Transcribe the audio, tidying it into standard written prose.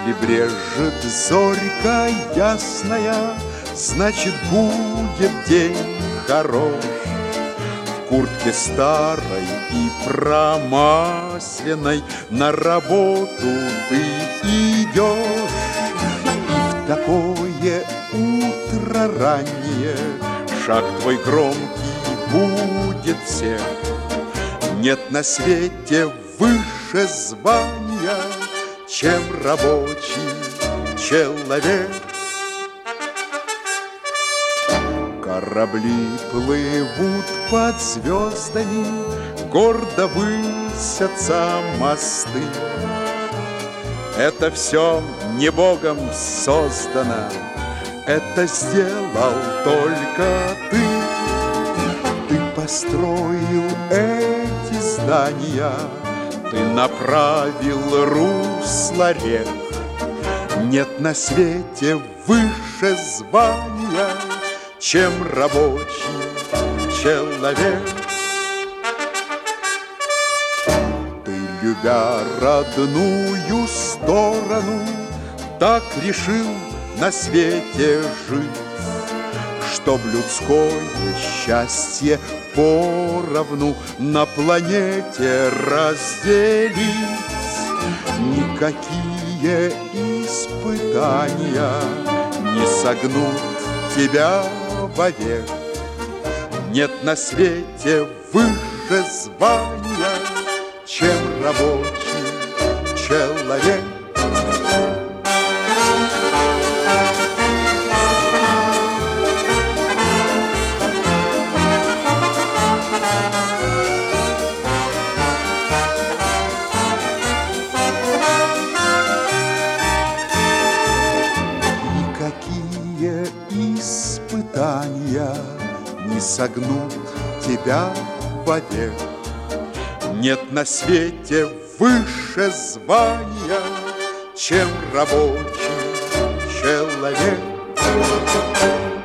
Если брежет зорька ясная, значит, будет день хорош. В куртке старой и промасленной на работу ты идешь. И в такое утро раннее шаг твой громкий будет всех. Нет на свете выше звания, чем рабочий человек. Корабли плывут под звездами, гордо высятся мосты. Это все не Богом создано, это сделал только ты. Ты построил эти здания, ты направил русло рек. Нет на свете выше звания, чем рабочий человек. Ты, любя родную сторону, так решил на свете жить, чтоб людское счастье поровну на планете разделить. Никакие испытания не согнут тебя вовек. Нет на свете выше звания, чем рабочий человек. Никакие испытания не согнут тебя вовек. Нет на свете выше звания, чем рабочий человек.